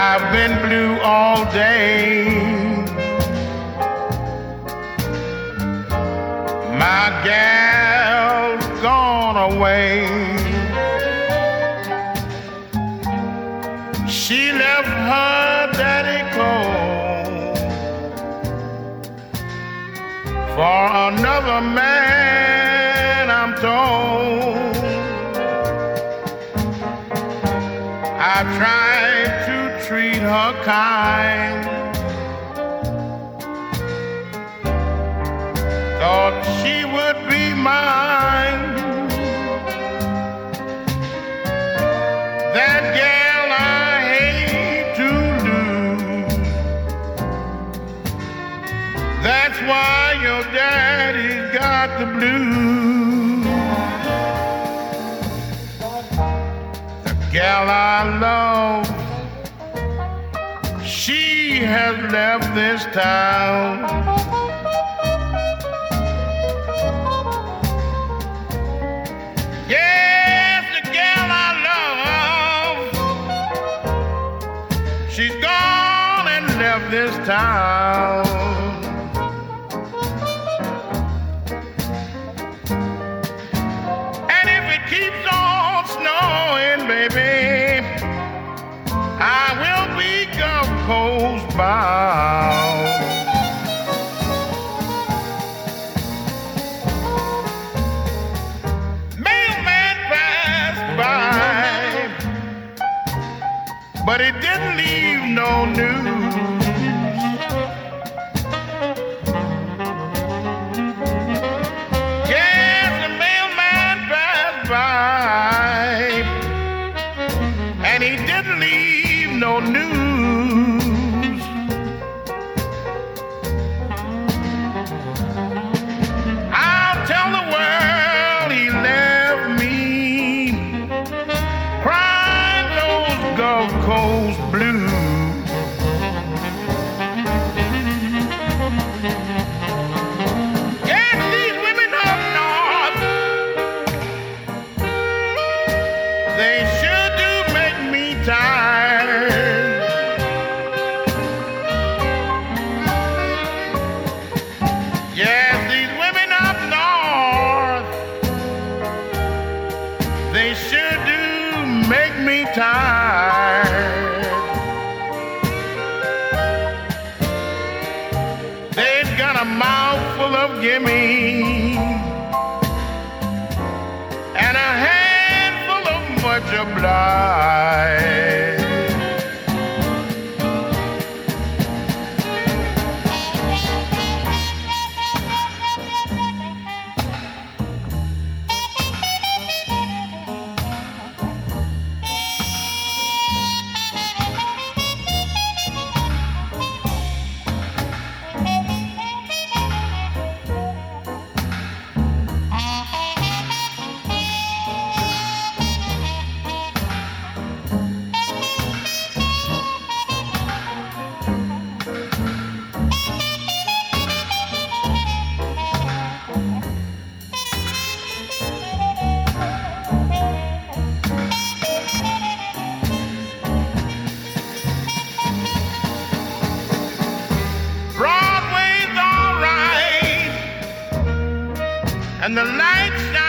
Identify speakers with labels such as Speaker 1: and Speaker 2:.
Speaker 1: I've been blue all day. My gal's gone away. She left her daddy cold for another man, I'm told. I tried to treat her kind, thought she would be mine. That gal I hate to lose. That's why your daddy's got the blues. The gal I love, she has left this town. Yes, the gal I love, she's gone and left this town. And if it keeps on snowing, baby, I will be Gulf Coast bound. Mailman passed by, but it didn't leave no news. Yes, the mailman passed by, and he didn't leave no news. I'll tell the world he left me crying those Gulf Coast blues. Yes, these women up north, they sure do make me tired. Yes, these women up north, they sure do make me tired. They've got a mouthful of gimme and a handful of much oblige. Broadway's all right, and the lights